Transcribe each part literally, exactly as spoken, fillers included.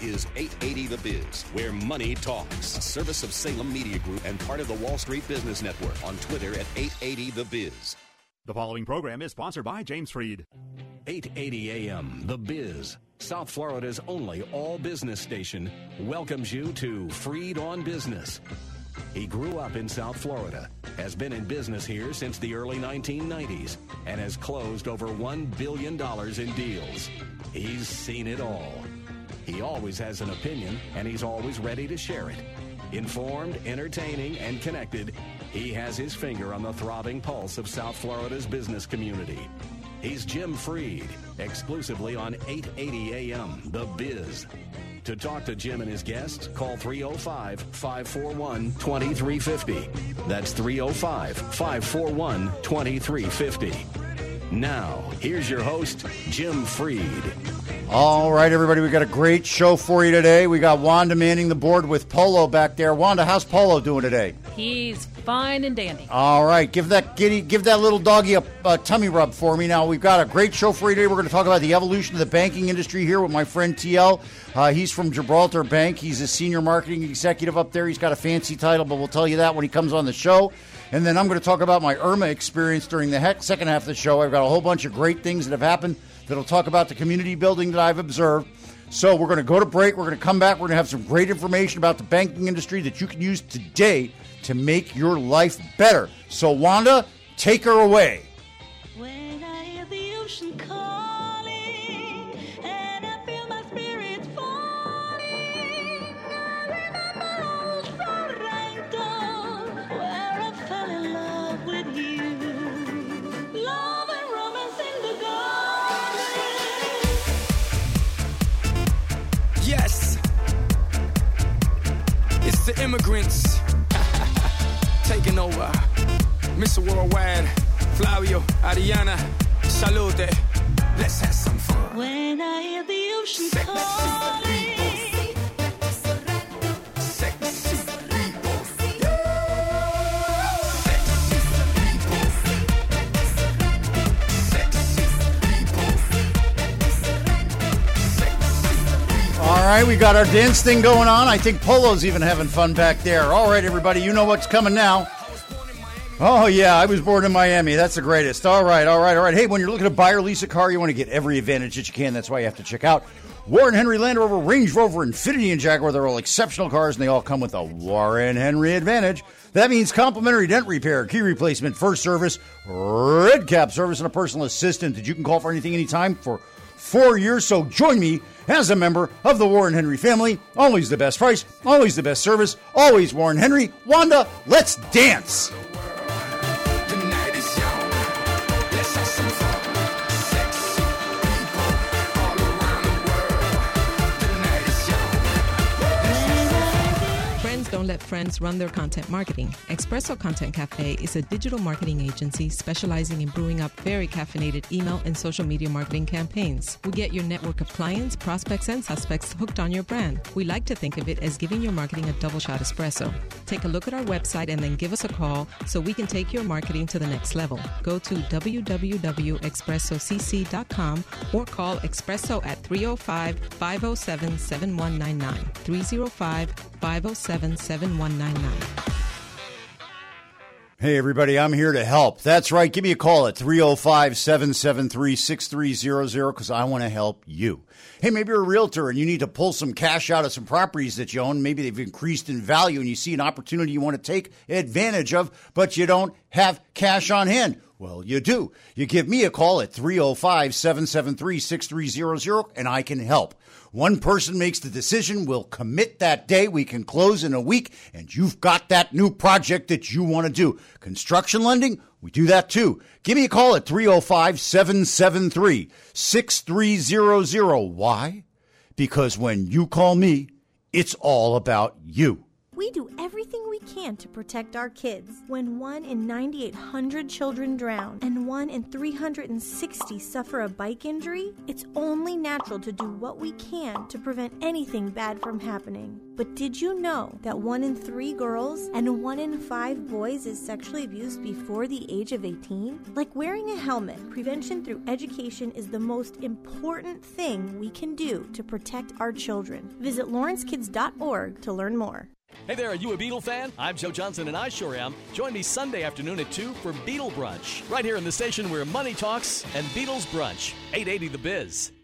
is eight eighty The Biz, where money talks. A service of Salem Media Group and part of the Wall Street Business Network. On Twitter at eight eighty The Biz. The following program is sponsored by James Freed. eight eighty A M The Biz, South Florida's only all-business station, welcomes you to Freed on Business. He grew up in South Florida, has been in business here since the early nineteen nineties, and has closed over one billion dollars in deals. He's seen it all. He always has an opinion, and he's always ready to share it. Informed, entertaining, and connected, he has his finger on the throbbing pulse of South Florida's business community. He's Jim Freed, exclusively on eight eighty A M The Biz. To talk to Jim and his guests, call three oh five, five four one, two three five oh. That's three oh five, five four one, two three five oh. Now, here's your host, Jim Freed. All right, everybody, we got a great show for you today. We got Wanda manning the board with Polo back there. Wanda, how's Polo doing today? He's fine and dandy. All right, give that giddy, give that little doggy a, a tummy rub for me. Now, we've got a great show for you today. We're going to talk about the evolution of the banking industry here with my friend T L. Uh, he's from Gibraltar Bank. He's a senior marketing executive up there. He's got a fancy title, but we'll tell you that when he comes on the show. And then I'm going to talk about my Irma experience during the heck second half of the show. I've got a whole bunch of great things that have happened that'll talk about the community building that I've observed. So we're going to go to break. We're going to come back. We're going to have some great information about the banking industry that you can use today to make your life better. So, Wanda, take her away. When I hear the ocean calling and I feel my spirit falling, I remember old Sorrento, where I fell in love with you. Love and romance in the garden. Yes, it's the immigrants taking over. Mister Worldwide, Flavio, Ariana, salute. Let's have some fun. When I hear the ocean calling. Sexy people. All right, we got our dance thing going on. I think Polo's even having fun back there. All right, everybody, you know what's coming now. Oh, yeah, I was born in Miami. That's the greatest. All right, all right, all right. Hey, when you're looking to buy or lease a car, you want to get every advantage that you can. That's why you have to check out Warren Henry Land Rover, Range Rover, Infiniti, and Jaguar. They're all exceptional cars, and they all come with a Warren Henry Advantage. That means complimentary dent repair, key replacement, first service, red cap service, and a personal assistant that you can call for anything, anytime for four years. So join me as a member of the Warren Henry family. Always the best price, always the best service, always Warren Henry. Wanda, let's dance. Don't let friends run their content marketing. Espresso Content Cafe is a digital marketing agency specializing in brewing up very caffeinated email and social media marketing campaigns. We get your network of clients, prospects, and suspects hooked on your brand. We like to think of it as giving your marketing a double shot espresso. Take a look at our website and then give us a call so we can take your marketing to the next level. Go to w w w dot espresso c c dot com or call Espresso at three oh five, five oh seven, seven one nine nine. three oh five, five oh seven, seven one nine nine. Hey, everybody, I'm here to help. That's right. Give me a call at three oh five, seven seven three, six three zero zero because I want to help you. Hey, maybe you're a realtor and you need to pull some cash out of some properties that you own. Maybe they've increased in value and you see an opportunity you want to take advantage of, but you don't have cash on hand. Well, you do. You give me a call at three oh five, seven seven three, six three zero zero and I can help. One person makes the decision, we'll commit that day, we can close in a week, and you've got that new project that you want to do. Construction lending, we do that too. Give me a call at three oh five, seven seven three, six three zero zero. Why? Because when you call me, it's all about you. We do everything we can to protect our kids. When one in nine thousand eight hundred children drown and one in three hundred sixty suffer a bike injury, it's only natural to do what we can to prevent anything bad from happening. But did you know that one in three girls and one in five boys is sexually abused before the age of eighteen? Like wearing a helmet, prevention through education is the most important thing we can do to protect our children. Visit lawrence kids dot org to learn more. Hey there, are you a Beatle fan? I'm Joe Johnson, and I sure am. Join me Sunday afternoon at two for Beatle Brunch, right here in the station where money talks and Beatles brunch. eight eighty The Biz.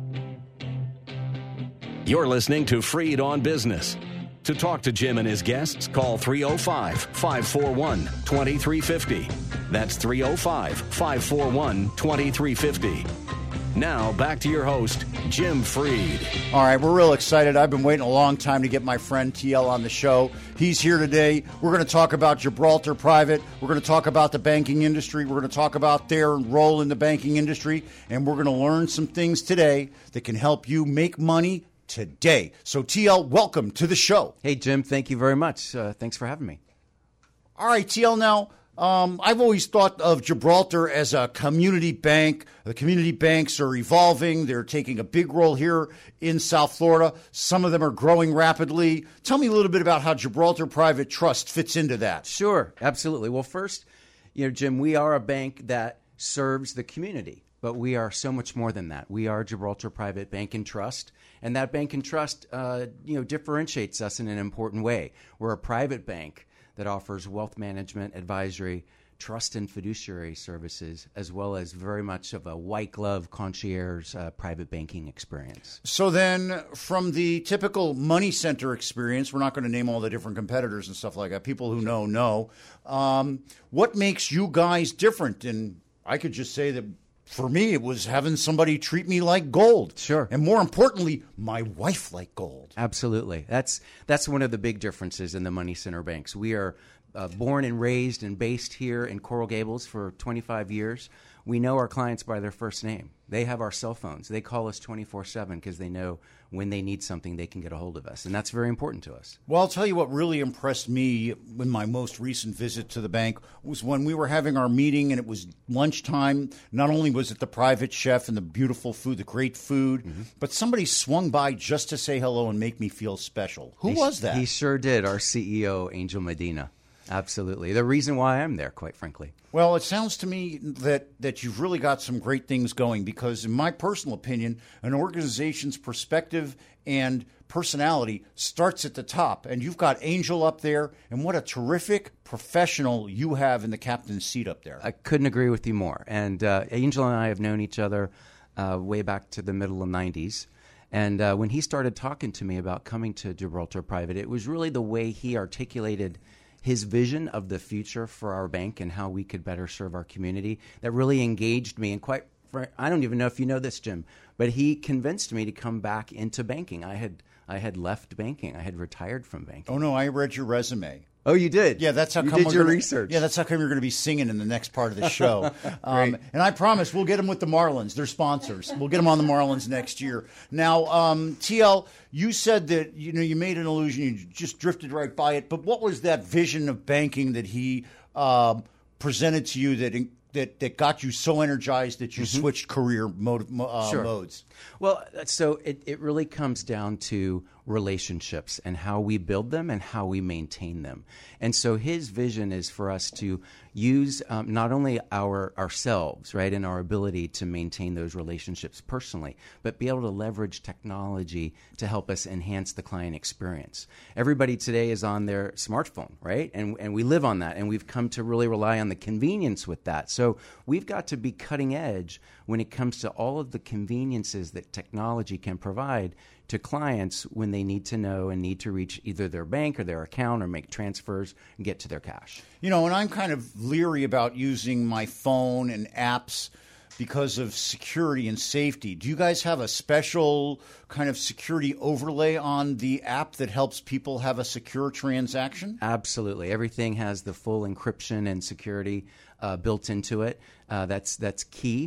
You're listening to Freed on Business. To talk to Jim and his guests, call three oh five, five four one, two three five oh. That's three oh five, five four one, two three five oh. Now, back to your host, Jim Freed. All right, we're real excited. I've been waiting a long time to get my friend T L on the show. He's here today. We're going to talk about Gibraltar Private. We're going to talk about the banking industry. We're going to talk about their role in the banking industry. And we're going to learn some things today that can help you make money today. So, T L, welcome to the show. Hey, Jim, thank you very much. Uh, thanks for having me. All right, T L, now, um, I've always thought of Gibraltar as a community bank. The community banks are evolving. They're taking a big role here in South Florida. Some of them are growing rapidly. Tell me a little bit about how Gibraltar Private Trust fits into that. Sure, absolutely. Well, first, you know, Jim, we are a bank that serves the community, but we are so much more than that. We are Gibraltar Private Bank and Trust, and that bank and trust, uh, you know, differentiates us in an important way. We're a private bank that offers wealth management, advisory, trust and fiduciary services, as well as very much of a white glove concierge uh, private banking experience. So then from the typical money center experience, we're not going to name all the different competitors and stuff like that. People who know, know. Um, what makes you guys different? And I could just say that for me, it was having somebody treat me like gold. Sure. And more importantly, my wife like gold. Absolutely. That's that's one of the big differences in the money center banks. We are uh, born and raised and based here in Coral Gables for twenty-five years. We know our clients by their first name. They have our cell phones. They call us twenty-four seven because they know when they need something, they can get a hold of us. And that's very important to us. Well, I'll tell you what really impressed me in my most recent visit to the bank was when we were having our meeting and it was lunchtime. Not only was it the private chef and the beautiful food, the great food, mm-hmm. but somebody swung by just to say hello and make me feel special. Who he, was that? He sure did. Our C E O, Angel Medina. Absolutely. The reason why I'm there, quite frankly. Well, it sounds to me that, that you've really got some great things going because, in my personal opinion, an organization's perspective and personality starts at the top. And you've got Angel up there, and what a terrific professional you have in the captain's seat up there. I couldn't agree with you more. And uh, Angel and I have known each other uh, way back to the middle of the nineties. And uh, when he started talking to me about coming to Gibraltar Private, it was really the way he articulated his vision of the future for our bank and how we could better serve our community that really engaged me. And quite, I don't even know if you know this, Jim, but he convinced me to come back into banking. I had I had left banking. I had retired from banking. Oh, no, I read your resume. Oh, you did? Yeah, that's how you come did we're your gonna, research. Yeah, that's how come you're going to be singing in the next part of the show. um, and I promise we'll get them with the Marlins. They're sponsors. We'll get them on the Marlins next year. Now, um, T L, you said that you know you made an illusion. You just drifted right by it. But what was that vision of banking that he um, presented to you that that that got you so energized that you mm-hmm. switched career mode, uh, sure. modes? Well, so it, it really comes down to relationships and how we build them and how we maintain them. And so his vision is for us to use um, not only our ourselves, right, and our ability to maintain those relationships personally, but be able to leverage technology to help us enhance the client experience. Everybody today is on their smartphone, right? And and we live on that, and we've come to really rely on the convenience with that. So we've got to be cutting edge when it comes to all of the conveniences that technology can provide to clients when they need to know and need to reach either their bank or their account or make transfers and get to their cash. You know, and I'm kind of leery about using my phone and apps because of security and safety. Do you guys have a special kind of security overlay on the app that helps people have a secure transaction? Absolutely. Everything has the full encryption and security uh, built into it. Uh, that's that's key.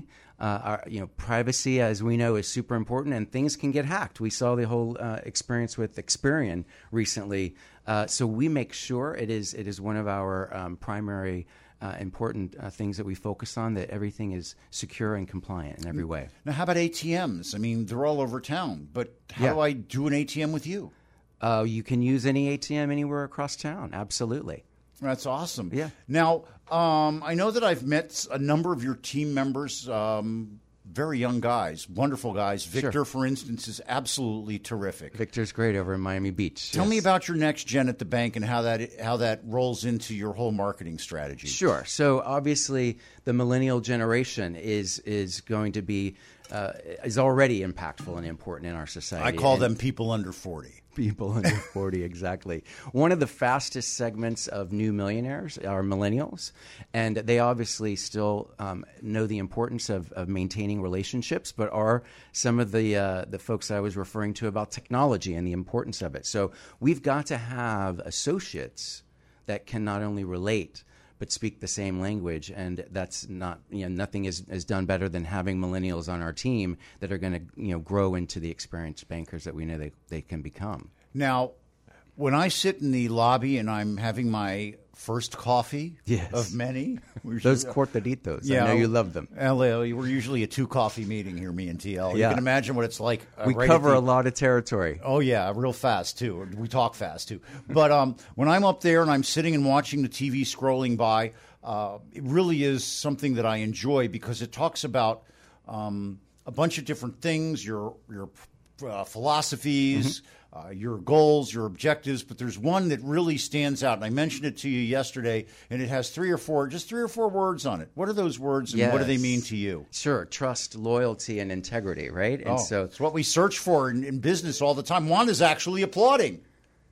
Uh, our, you know, privacy, as we know, is super important, and things can get hacked. We saw the whole uh, experience with Experian recently. Uh, so we make sure it is it is one of our um, primary uh, important uh, things that we focus on, that everything is secure and compliant in every way. Now, how about A T Ms? I mean, they're all over town, but how Yeah. do I do an A T M with you? Uh, you can use any A T M anywhere across town. Absolutely. That's awesome. Yeah. Now, um, I know that I've met a number of your team members, um, very young guys, wonderful guys. Victor, Sure. for instance, is absolutely terrific. Victor's great over in Miami Beach. Tell yes. me about your next gen at the bank and how that how that rolls into your whole marketing strategy. Sure. So obviously, the millennial generation is is going to be uh, is already impactful and important in our society. I call And them people under forty. People under forty, exactly. One of the fastest segments of new millionaires are millennials, and they obviously still um, know the importance of, of maintaining relationships, but are some of the uh, the folks I was referring to about technology and the importance of it. So we've got to have associates that can not only relate but speak the same language, and that's not, you know, nothing is, is done better than having millennials on our team that are going to, you know, grow into the experienced bankers that we know they, they can become. Now, when I sit in the lobby and I'm having my first coffee Yes. of many, Those cortaditos, Yeah, I know you love them. L A, we're usually a two coffee meeting here, me and T L. You Yeah. can imagine what it's like. Uh, We right cover at the, a lot of territory. Oh yeah, real fast too. We talk fast too. But um, when I'm up there and I'm sitting and watching the T V scrolling by, uh, it really is something that I enjoy because it talks about um, a bunch of different things, your your uh, philosophies. Mm-hmm. Uh, your goals, your objectives, but there's one that really stands out, and I mentioned it to you yesterday, and it has three or four, just three or four words on it. What are those words, and Yes. what do they mean to you? Sure, trust, loyalty, and integrity, right? And Oh, so it's what we search for in, in business all the time. Wanda's actually applauding.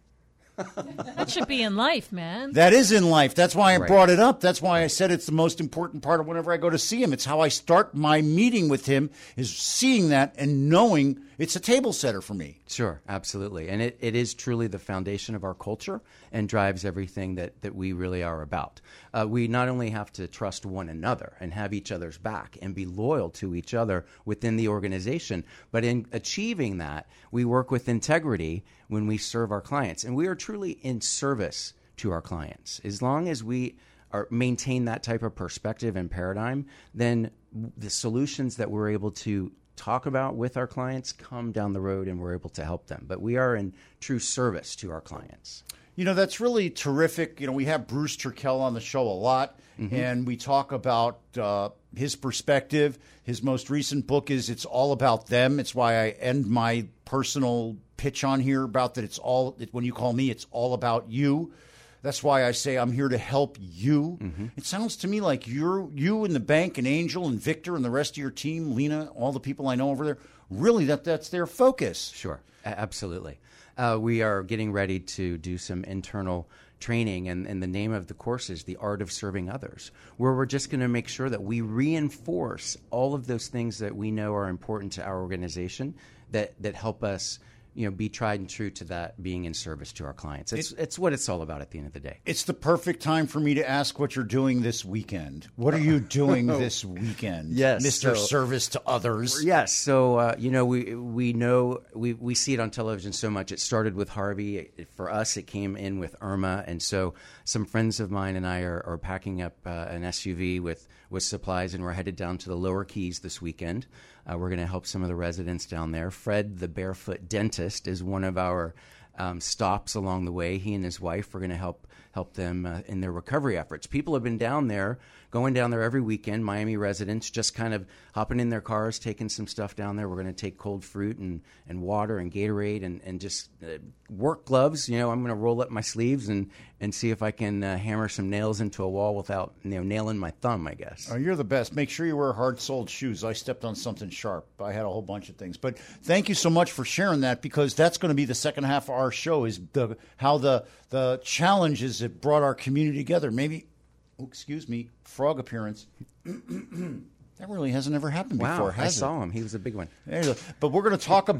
That should be in life, man. That is in life. That's why I Right. brought it up. That's why I said it's the most important part of whenever I go to see him. It's how I start my meeting with him, is seeing that and knowing it's a table setter for me. Sure, absolutely. And it, it is truly the foundation of our culture and drives everything that, that we really are about. Uh, we not only have to trust one another and have each other's back and be loyal to each other within the organization, but in achieving that, we work with integrity when we serve our clients. And we are truly in service to our clients. As long as we are, maintain that type of perspective and paradigm, then the solutions that we're able to talk about with our clients come down the road and we're able to help them. But we are in true service to our clients. You know, that's really terrific. You know, we have Bruce Turkel on the show a lot, mm-hmm. and we talk about uh, his perspective. His most recent book is It's All About Them. It's why I end my personal pitch on here about that it's all, when you call me, it's all about you. That's why I say I'm here to help you. Mm-hmm. It sounds to me like you're you and the bank and Angel and Victor and the rest of your team, Lena, all the people I know over there, really that that's their focus. Sure, A- absolutely. Uh, we are getting ready to do some internal training, and, and the name of the course is The Art of Serving Others, where we're just going to make sure that we reinforce all of those things that we know are important to our organization that, that help us, you know, be tried and true to that, being in service to our clients. It's, it, it's what it's all about at the end of the day. It's the perfect time for me to ask what you're doing this weekend. What are you doing this weekend? Yes, Mister so- Service to Others. Yes. So, uh, you know, we we know, we, we see it on television so much. It started with Harvey. It, for us, it came in with Irma. And so some friends of mine and I are, are packing up uh, an S U V with, with supplies, and we're headed down to the Lower Keys this weekend. Uh, we're going to help some of the residents down there. Fred, the barefoot dentist, is one of our um, stops along the way. He and his wife are going to help help them uh, in their recovery efforts. People have been down there, going down there every weekend, Miami residents, just kind of hopping in their cars, taking some stuff down there. We're going to take cold fruit and, and water and Gatorade and, and just uh, work gloves. You know, I'm going to roll up my sleeves and, and see if I can uh, hammer some nails into a wall without, you know, nailing my thumb, I guess. Oh, you're the best. Make sure you wear hard-soled shoes. I stepped on something sharp. I had a whole bunch of things. But thank you so much for sharing that, because that's going to be the second half of our show, is the how the the challenges that brought our community together. Maybe, oh, excuse me, frog appearance. That really hasn't ever happened Wow, before, has I it? saw him. He was a big one. There you go. But we're going to talk about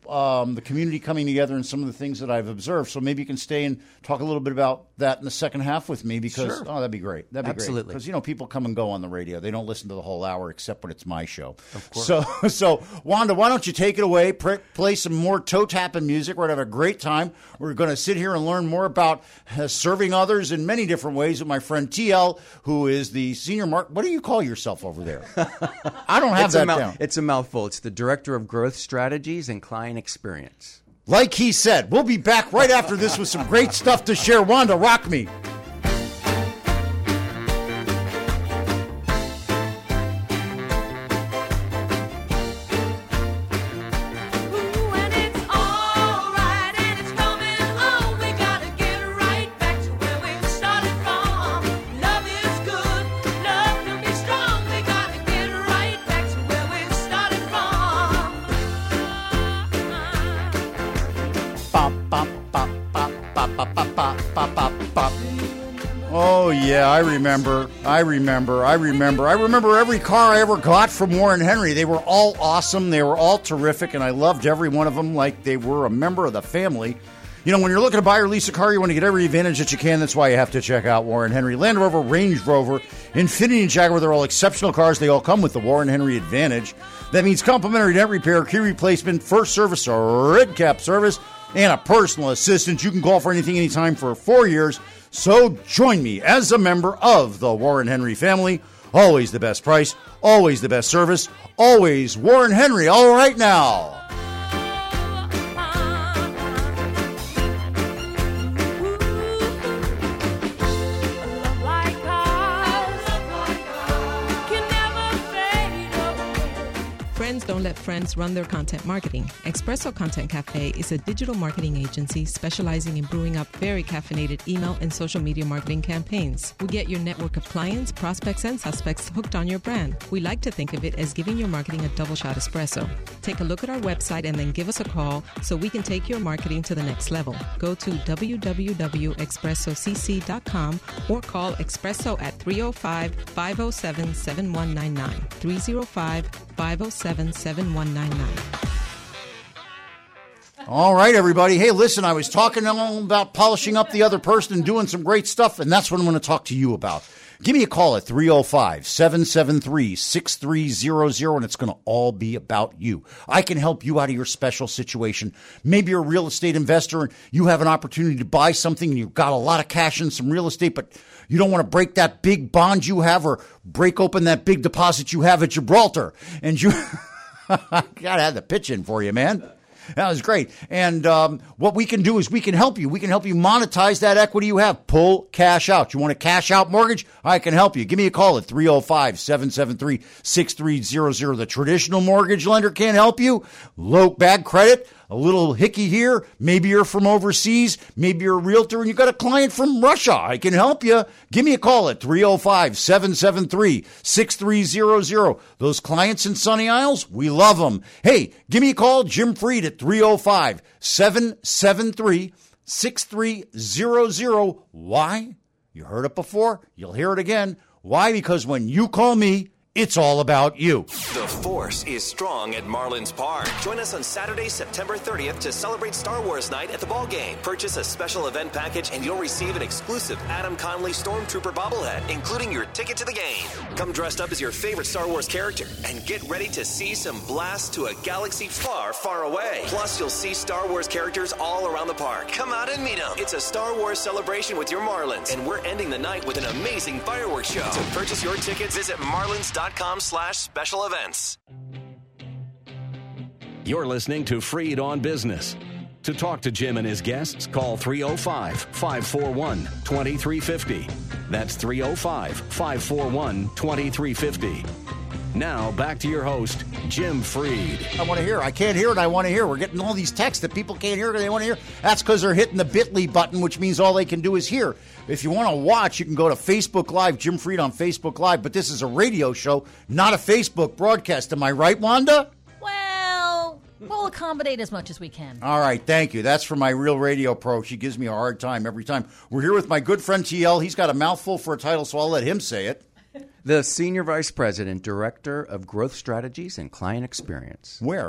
um, the community coming together and some of the things that I've observed. So maybe you can stay and talk a little bit about that in the second half with me because, Sure. oh, that'd be great. That'd be Absolutely. great. Because, you know, people come and go on the radio. They don't listen to the whole hour except when it's my show. Of course. So, so Wanda, why don't you take it away, pr- play some more toe-tapping music. We're going to have a great time. We're going to sit here and learn more about uh, serving others in many different ways with my friend T L, who is the senior mark. What do you call yourself over there? I don't have it's that a mou- down. It's a mouthful. It's the Director of Growth Strategies and Client Experience. Like he said, we'll be back right after this with some great stuff to share. Wanda, rock me. Oh, yeah, I remember. I remember. I remember. I remember every car I ever got from Warren Henry. They were all awesome. They were all terrific, and I loved every one of them like they were a member of the family. You know, when you're looking to buy or lease a car, you want to get every advantage that you can. That's why you have to check out Warren Henry. Land Rover, Range Rover, Infiniti, and Jaguar, they're all exceptional cars. They all come with the Warren Henry Advantage. That means complimentary dent repair, key replacement, first service, or red cap service, and a personal assistant. You can call for anything, anytime for four years. So join me as a member of the Warren Henry family. Always the best price, always the best service, always Warren Henry. All right now. Friends don't let friends run their content marketing. Espresso Content Cafe is a digital marketing agency specializing in brewing up very caffeinated email and social media marketing campaigns. We get your network of clients, prospects, and suspects hooked on your brand. We like to think of it as giving your marketing a double shot espresso. Take a look at our website and then give us a call so we can take your marketing to the next level. Go to w w w dot espresso c c dot com or call Espresso at three oh five, five oh seven, seven one nine nine. three oh five, five oh seven, seven one nine nine. All right, everybody. Hey, listen, I was talking all about polishing up the other person and doing some great stuff, and that's what I'm going to talk to you about. Give me a call at three oh five, seven seven three, six three zero zero, and it's going to all be about you. I can help you out of your special situation. Maybe you're a real estate investor and you have an opportunity to buy something and you've got a lot of cash in some real estate, but you don't want to break that big bond you have or break open that big deposit you have at Gibraltar. And you got to have the pitch in for you, man. That was great. And um, what we can do is we can help you. We can help you monetize that equity you have. Pull cash out. You want a cash out mortgage? I can help you. Give me a call at three oh five, seven seven three, six three zero zero. The traditional mortgage lender can't help you. Low, bad credit. A little hickey here. Maybe you're from overseas. Maybe you're a realtor and you got a client from Russia. I can help you. Give me a call at three oh five, seven seven three, six three zero zero. Those clients in Sunny Isles, we love them. Hey, give me a call, Jim Freed, at three oh five, seven seven three, six three zero zero. Why? You heard it before. You'll hear it again. Why? Because when you call me, it's all about you. The Force is strong at Marlins Park. Join us on Saturday, September thirtieth to celebrate Star Wars night at the ball game. Purchase a special event package and you'll receive an exclusive Adam Conley Stormtrooper bobblehead, including your ticket to the game. Come dressed up as your favorite Star Wars character and get ready to see some blasts to a galaxy far, far away. Plus, you'll see Star Wars characters all around the park. Come out and meet them. It's a Star Wars celebration with your Marlins, and we're ending the night with an amazing fireworks show. To purchase your tickets, visit marlins dot com slash special events. You're listening to Freed on Business. To talk to Jim and his guests, call three oh five, five four one, two three five oh. That's three oh five, five four one, two three five oh. Now, back to your host, Jim Freed. I want to hear. I can't hear it. I want to hear. We're getting all these texts that people can't hear. They want to hear. That's because they're hitting the bit dot l y button, which means all they can do is hear. If you want to watch, you can go to Facebook Live, Jim Freed on Facebook Live. But this is a radio show, not a Facebook broadcast. Am I right, Wanda? Well, we'll accommodate as much as we can. All right, thank you. That's for my real radio pro. She gives me a hard time every time. We're here with my good friend T L. He's got a mouthful for a title, so I'll let him say it. The Senior Vice President, Director of Growth Strategies and Client Experience. Where?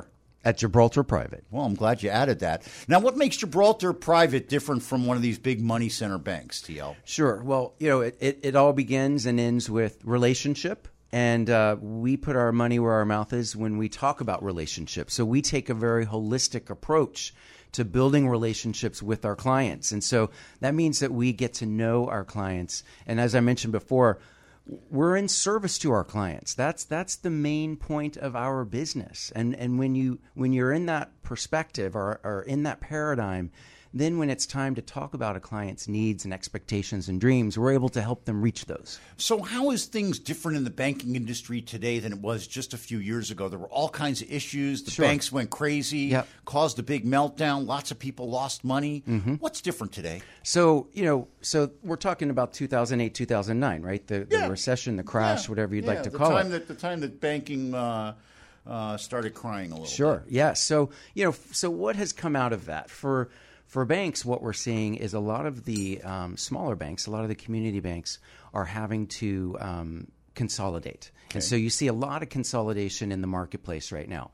at Gibraltar Private. Well, I'm glad you added that. Now, what makes Gibraltar Private different from one of these big money center banks, T L? Sure. Well, you know, it, it, it all begins and ends with relationship. And uh, we put our money where our mouth is when we talk about relationships. So we take a very holistic approach to building relationships with our clients. And so that means that we get to know our clients. And as I mentioned before, we're in service to our clients. That's that's the main point of our business. And and when you when you're in that perspective or, or in that paradigm, then when it's time to talk about a client's needs and expectations and dreams, we're able to help them reach those. So how is things different in the banking industry today than it was just a few years ago? There were all kinds of issues. The Sure. banks went crazy, Yep. caused a big meltdown. Lots of people lost money. Mm-hmm. What's different today? So, you know, so we're talking about two thousand eight, two thousand nine, right? The, Yeah. the recession, the crash, Yeah. whatever you'd Yeah, like to the call time it. That, the time that banking uh, uh, started crying a little Sure. bit. Yeah. So, you know, so what has come out of that? For for banks, what we're seeing is a lot of the um, smaller banks, a lot of the community banks are having to um, consolidate. And so you see a lot of consolidation in the marketplace right now.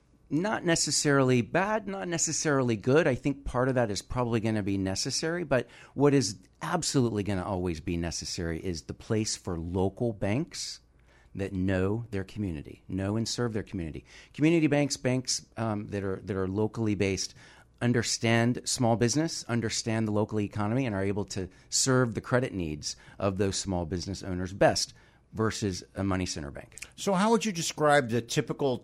Not necessarily bad, not necessarily good. I think part of that is probably going to be necessary. But what is absolutely going to always be necessary is the place for local banks that know their community, know and serve their community. Community banks, banks um, that are that are locally based, understand small business, understand the local economy, and are able to serve the credit needs of those small business owners best versus a money center bank. So how would you describe the typical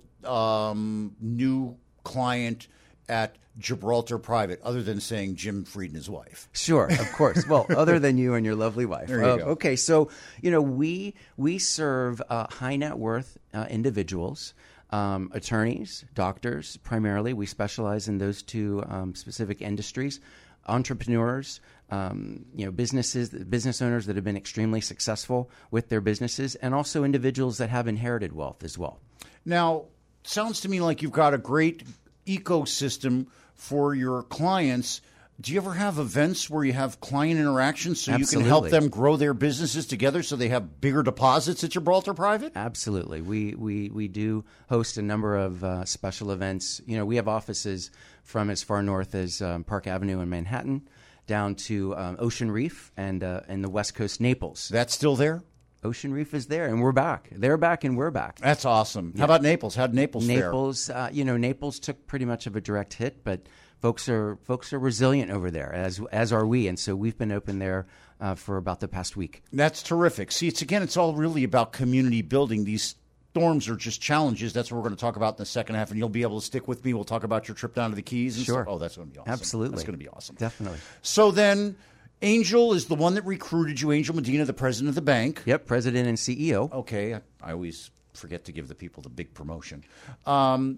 um, new client at Gibraltar Private, other than saying Jim Freed and his wife? Sure, of course. Well, other than you and your lovely wife. There you Uh, go. Okay, so you know we we serve uh, high net worth uh, individuals, um, attorneys, doctors. Primarily, we specialize in those two um, specific industries. Entrepreneurs, um, you know, businesses, business owners that have been extremely successful with their businesses, and also individuals that have inherited wealth as well. Now, sounds to me like you've got a great ecosystem for your clients. Do you ever have events where you have client interactions so you can help Absolutely. them grow their businesses together so they have bigger deposits at Gibraltar Private? Absolutely. We we we do host a number of uh, special events. You know, we have offices from as far north as um, Park Avenue in Manhattan down to um, Ocean Reef and uh, and the West Coast, Naples. That's still there? Ocean Reef is there, and we're back. They're back, and we're back. That's awesome. How about Naples? How'd Naples fare? Naples, uh, you know, Naples took pretty much of a direct hit, but folks are folks are resilient over there, as as are we, and so we've been open there uh, for about the past week. That's terrific. See, it's again, it's all really about community building. These storms are just challenges. That's what we're going to talk about in the second half, and you'll be able to stick with me. We'll talk about your trip down to the Keys. And Sure. stuff. Oh, that's going to be awesome. Absolutely. That's going to be awesome. Definitely. So then, Angel is the one that recruited you. Angel Medina, the president of the bank. Yep, president and C E O. Okay, I, I always forget to give the people the big promotion. Um,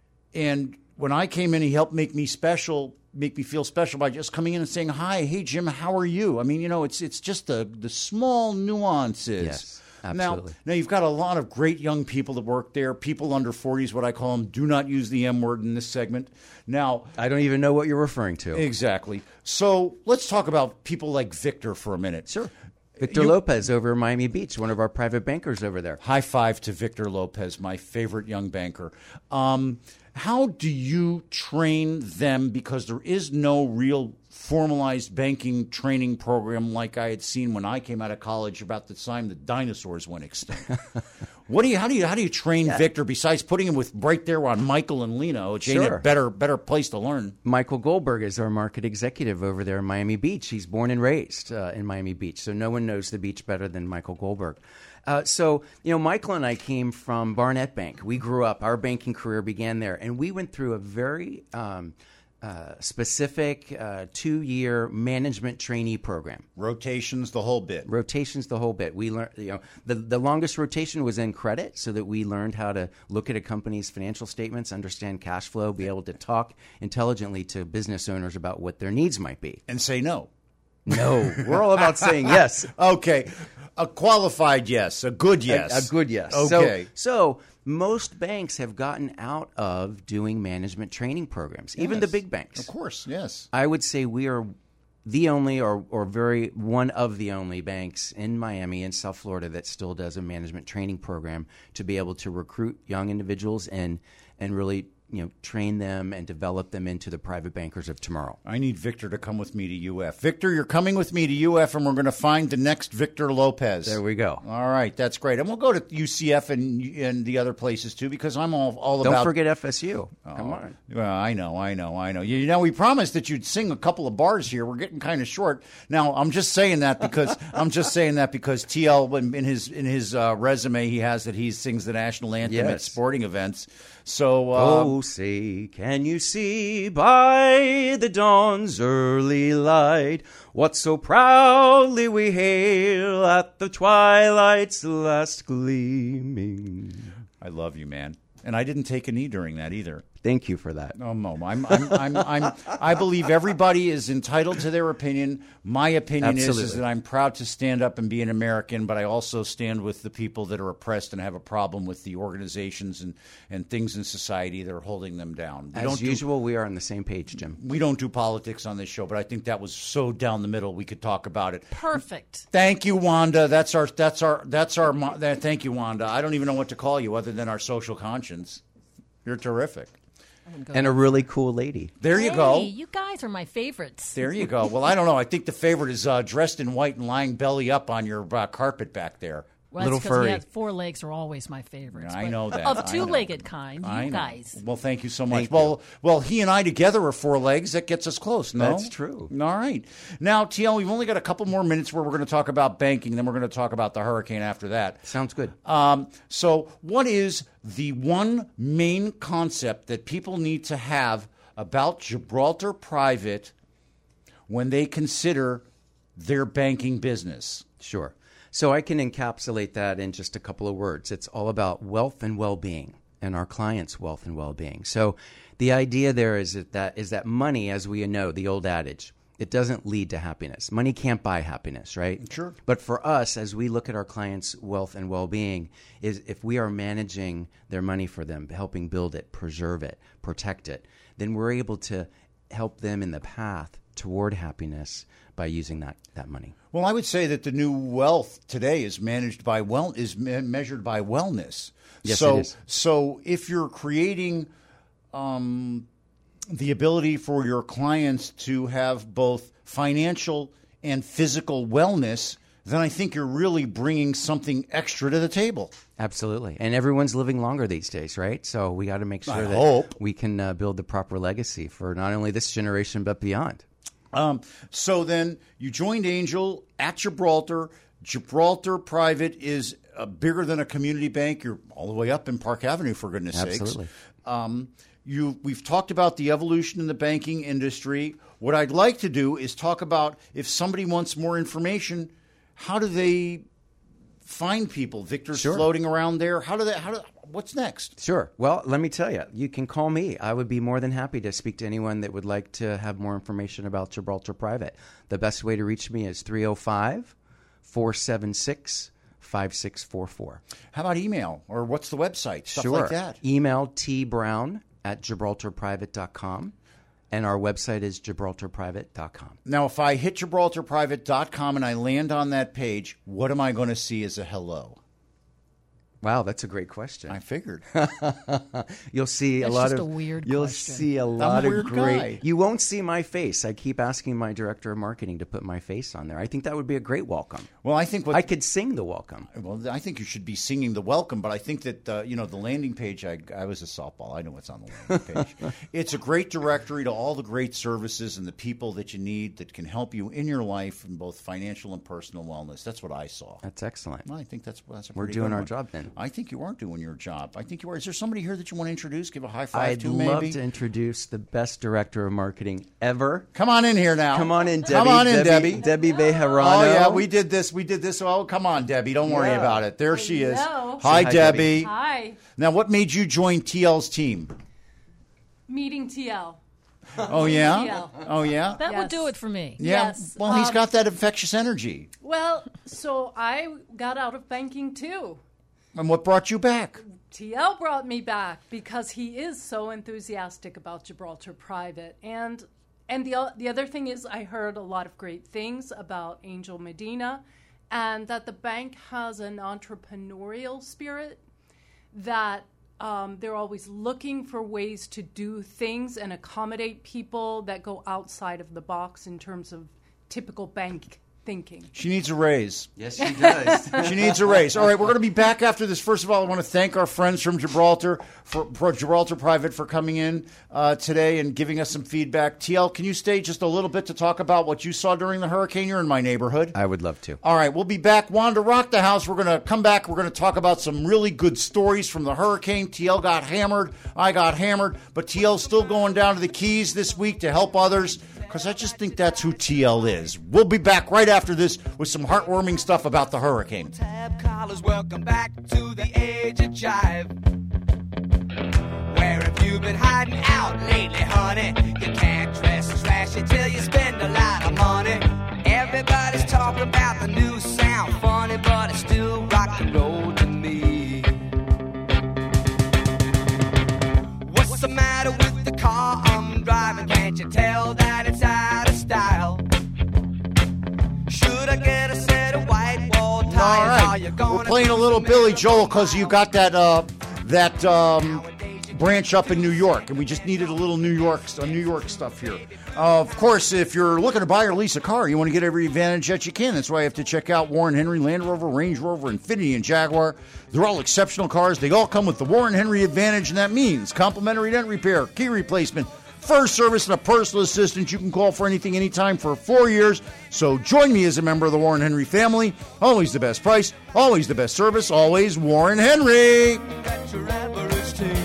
and when I came in, he helped make me special, make me feel special by just coming in and saying, "Hi, hey Jim, how are you?" I mean, you know, it's it's just the the small nuances. Yes, absolutely. Now, now you've got a lot of great young people that work there. People under forty is what I call them. Do not use the M word in this segment. Now, I don't even know what you're referring to. exactly. So let's talk about people like Victor for a minute. Sure. Victor You- Lopez over in Miami Beach, one of our private bankers over there. High five to Victor Lopez, my favorite young banker. Um, how do you train them? Because there is no real formalized banking training program like I had seen when I came out of college about the time the dinosaurs went extinct. What do you? How do you? How do you train Yeah. Victor besides putting him with right there on Michael and Lena, which ain't Sure. a better better place to learn? Michael Goldberg is our market executive over there in Miami Beach. He's born and raised uh, in Miami Beach, so no one knows the beach better than Michael Goldberg. Uh, so, you know, Michael and I came from Barnett Bank. We grew up, our banking career began there, and we went through a very um, uh, specific uh, two-year management trainee program. Rotations, the whole bit. Rotations, the whole bit. We learned, you know, the, the longest rotation was in credit, so that we learned how to look at a company's financial statements, understand cash flow, be able to talk intelligently to business owners about what their needs might be. And say no. No, we're all about saying yes. Okay. A qualified yes, a good yes. A, a good yes. Okay. So, so most banks have gotten out of doing management training programs, even the Yes. big banks. Of course, yes. I would say we are the only or, or very one of the only banks in Miami and South Florida that still does a management training program to be able to recruit young individuals and and really you know, train them and develop them into the private bankers of tomorrow. I need Victor to come with me to U F. Victor, you're coming with me to U F, and we're going to find the next Victor Lopez. There we go. All right, that's great. And we'll go to U C F and and the other places, too, because I'm all, all Don't about... Don't forget F S U. Oh, Come on. Well, I know, I know, I know. You, you know, we promised that you'd sing a couple of bars here. We're getting kind of short. Now, I'm just saying that because I'm just saying that because T L, in, in his in his uh, resume, he has that he sings the national anthem Yes. at sporting events. So, uh, oh, say, can you see by the dawn's early light what so proudly we hail at the twilight's last gleaming? I love you, man. And I didn't take a knee during that either. Thank you for that. Oh, no, I'm, I'm, I'm, I'm, I believe everybody is entitled to their opinion. My opinion is, is that I'm proud to stand up and be an American, but I also stand with the people that are oppressed and have a problem with the organizations and, and things in society that are holding them down. We As don't usual, do, we are on the same page, Jim. We don't do politics on this show, but I think that was so down the middle we could talk about it. Perfect. Thank you, Wanda. That's our, that's our, that's our, that, thank you, Wanda. I don't even know what to call you other than our social conscience. You're terrific. And a really cool lady. There you hey, go. You guys are my favorites. There you go. Well, I don't know. I think the favorite is uh, dressed in white and lying belly up on your uh, carpet back there. Well, Little that's 'cause furry. he has four legs are always my favorites. I but know that. Of I know. two-legged kind, you I know. guys. Well, thank you so much. Thank well, well, he and I together are four legs. That gets us close, no? That's true. All right. Now, T L, we've only got a couple more minutes where we're going to talk about banking. Then we're going to talk about the hurricane after that. Sounds good. Um, so what is the one main concept that people need to have about Gibraltar Private when they consider their banking business? Sure. So I can encapsulate that in just a couple of words. It's all about wealth and well-being and our clients' wealth and well-being. So the idea there is that is that money, as we know, the old adage, it doesn't lead to happiness. Money can't buy happiness, right? Sure. But for us, as we look at our clients' wealth and well-being, is if we are managing their money for them, helping build it, preserve it, protect it, then we're able to help them in the path toward happiness by using that, that money. Well, I would say that the new wealth today is managed by well is me- measured by wellness. Yes, so, it is. So if you're creating um, the ability for your clients to have both financial and physical wellness, then I think you're really bringing something extra to the table. Absolutely. And everyone's living longer these days, right? So we got to make sure I that hope. we can uh, build the proper legacy for not only this generation but beyond. Um, so then you joined Angel at Gibraltar. Gibraltar Private is uh, bigger than a community bank. You're all the way up in Park Avenue, for goodness Absolutely. sakes. Um, you, we've talked about the evolution in the banking industry. What I'd like to do is talk about if somebody wants more information, how do they find people? Victor's Sure. floating around there. How do they? How do? What's next? Sure. Well, let me tell you, you can call me. I would be more than happy to speak to anyone that would like to have more information about Gibraltar Private. The best way to reach me is three oh five, four seven six, five six four four. How about email or what's the website? Stuff Sure. like that. Email tbrown at gibraltar private dot com, and our website is gibraltar private dot com. Now, if I hit gibraltar private dot com and I land on that page, what am I going to see as a hello? Wow, that's a great question. I figured. You'll see a That's lot just of a weird You'll question. see a lot a of weird great. guy. You won't see my face. I keep asking my director of marketing to put my face on there. I think that would be a great welcome. Well, I think what I could sing the welcome. Well, I think you should be singing the welcome, but I think that uh, you know the landing page. I, I was a softball. I know what's on the landing page. It's a great directory to all the great services and the people that you need that can help you in your life in both financial and personal wellness. That's what I saw. That's excellent. Well, I think that's that's a We're pretty doing good our one. job then. I think you are doing your job. I think you are. Is there somebody here that you want to introduce? Give a high five I'd to, love maybe. to introduce the best director of marketing ever. Come on in here now. Come on in, Debbie. Come on in, Debbie. Debbie Bejarano. Oh yeah, we did this. We did this. Oh, come on, Debbie. Don't worry Yeah. about it. There she is. Hello. Hi, Say hi, Debbie. Hi. Now, what made you join T L's team? Meeting T L. Oh yeah. T L. Oh yeah. That Yes. would do it for me. Yeah. Yes, Well, he's um, got that infectious energy. Well, so I got out of banking too. And what brought you back? T L brought me back because he is so enthusiastic about Gibraltar Private. And and the, o- the other thing is I heard a lot of great things about Angel Medina and that the bank has an entrepreneurial spirit that Um, they're always looking for ways to do things and accommodate people that go outside of the box in terms of typical bank thinking. She needs a raise. Yes, she does. She needs a raise. All right, we're going to be back after this. First of all, I want to thank our friends from Gibraltar, for, for Gibraltar Private, for coming in uh, today and giving us some feedback. T L, can you stay just a little bit to talk about what you saw during the hurricane? You're in my neighborhood. I would love to. All right, we'll be back. Wanda, rock the house. We're going to come back. We're going to talk about some really good stories from the hurricane. T L got hammered. I got hammered. But T L's still going down to the Keys this week to help others, because I just think that's who T L is. We'll be back right after this with some heartwarming stuff about the hurricane. Tab collars, welcome back to the age of jive. Where have you been hiding out lately, honey? You can't dress trashy till you spend a lot of money. Everybody's talking about the new sound, funny, but it's still rock and roll to me. What's the matter with the car I'm driving? Can't you tell that it's out of style? Should I get a set of white wall tires? All right, we're playing a little Billy Joel because you got that uh, that um, branch up in New York, and we just needed a little New York, uh, New York stuff here. Uh, of course, if you're looking to buy or lease a car, you want to get every advantage that you can. That's why you have to check out Warren Henry, Land Rover, Range Rover, Infiniti, and Jaguar. They're all exceptional cars. They all come with the Warren Henry advantage, and that means complimentary dent repair, key replacement, first service, and a personal assistant. You can call for anything, anytime for four years. So join me as a member of the Warren Henry family. Always the best price, always the best service, always Warren Henry. That's your average team.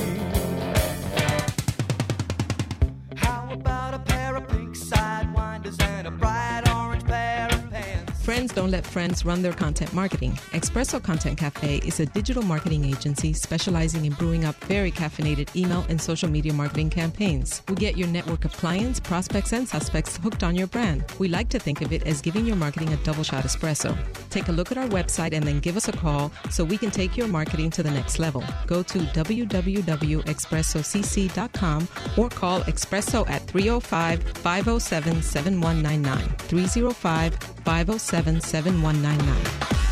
How about a pair of pink sidewinders and a bright orange pair of pants? Friends don't let friends run their content marketing. Espresso Content Cafe is a digital marketing agency specializing in brewing up very caffeinated email and social media marketing campaigns. We get your network of clients, prospects, and suspects hooked on your brand. We like to think of it as giving your marketing a double shot espresso. Take a look at our website and then give us a call so we can take your marketing to the next level. Go to w w w dot espresso c c dot com or call Espresso at three oh five, five oh seven, seven one nine nine. three oh five, five oh seven, seven one nine nine.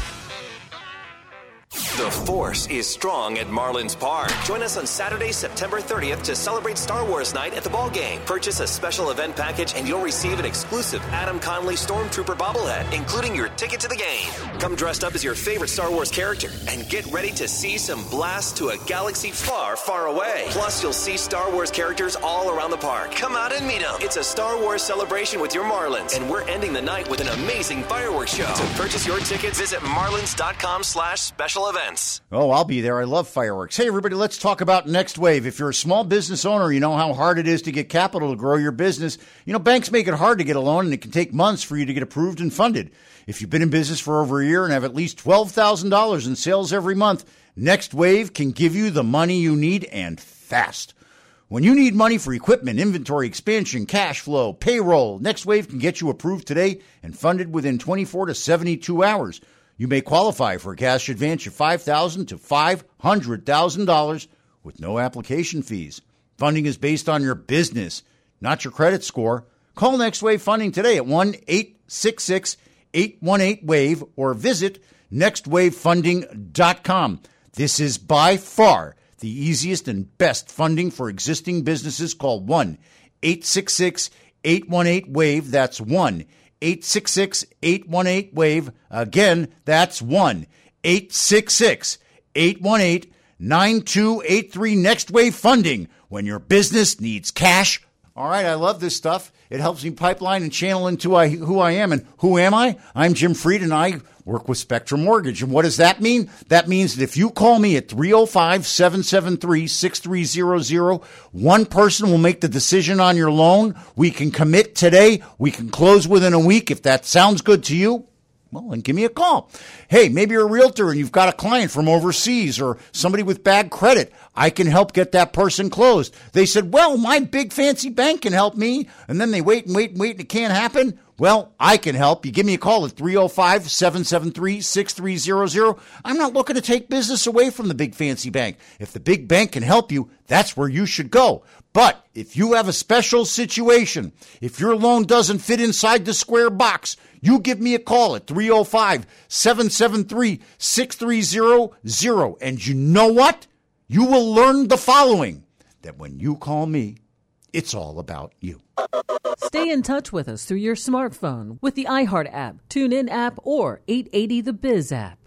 The Force is strong at Marlins Park. Join us on Saturday, September thirtieth to celebrate Star Wars Night at the ball game. Purchase a special event package and you'll receive an exclusive Adam Conley Stormtrooper bobblehead, including your ticket to the game. Come dressed up as your favorite Star Wars character and get ready to see some blasts to a galaxy far, far away. Plus, you'll see Star Wars characters all around the park. Come out and meet them. It's a Star Wars celebration with your Marlins, and we're ending the night with an amazing fireworks show. To purchase your tickets, visit marlins.com slash special events. Oh, I'll be there. I love fireworks. Hey, everybody, let's talk about Next Wave. If you're a small business owner, you know how hard it is to get capital to grow your business. You know, banks make it hard to get a loan, and it can take months for you to get approved and funded. If you've been in business for over a year and have at least twelve thousand dollars in sales every month, Next Wave can give you the money you need, and fast. When you need money for equipment, inventory expansion, cash flow, payroll, Next Wave can get you approved today and funded within twenty-four to seventy-two hours. You may qualify for a cash advance of five thousand dollars to five hundred thousand dollars with no application fees. Funding is based on your business, not your credit score. Call Next Wave Funding today at one eight six six, eight one eight, WAVE or visit next wave funding dot com. This is by far the easiest and best funding for existing businesses. Call one eight six six, eight one eight, WAVE. That's one eight six six, eight one eight, WAVE. Again, that's one eight six six, eight one eight, nine two eight three. Next Wave Funding, when your business needs cash. All right, I love this stuff. It helps me pipeline and channel into who I am. And who am I? I'm Jim Fried, and I work with Spectrum Mortgage. And what does that mean? That means that if you call me at three oh five, seven seven three, six three zero zero, one person will make the decision on your loan. We can commit today. We can close within a week. If that sounds good to you, well, then give me a call. Hey, maybe you're a realtor and you've got a client from overseas or somebody with bad credit. I can help get that person closed. They said, well, my big fancy bank can help me. And then they wait and wait and wait and it can't happen. Well, I can help. You give me a call at three oh five, seven seven three, six three zero zero. I'm not looking to take business away from the big fancy bank. If the big bank can help you, that's where you should go. But if you have a special situation, if your loan doesn't fit inside the square box, you give me a call at three oh five, seven seven three, six three zero zero. And you know what? you will learn the following, that when you call me, it's all about you. Stay in touch with us through your smartphone with the iHeart app, TuneIn app, or eight eighty The Biz app.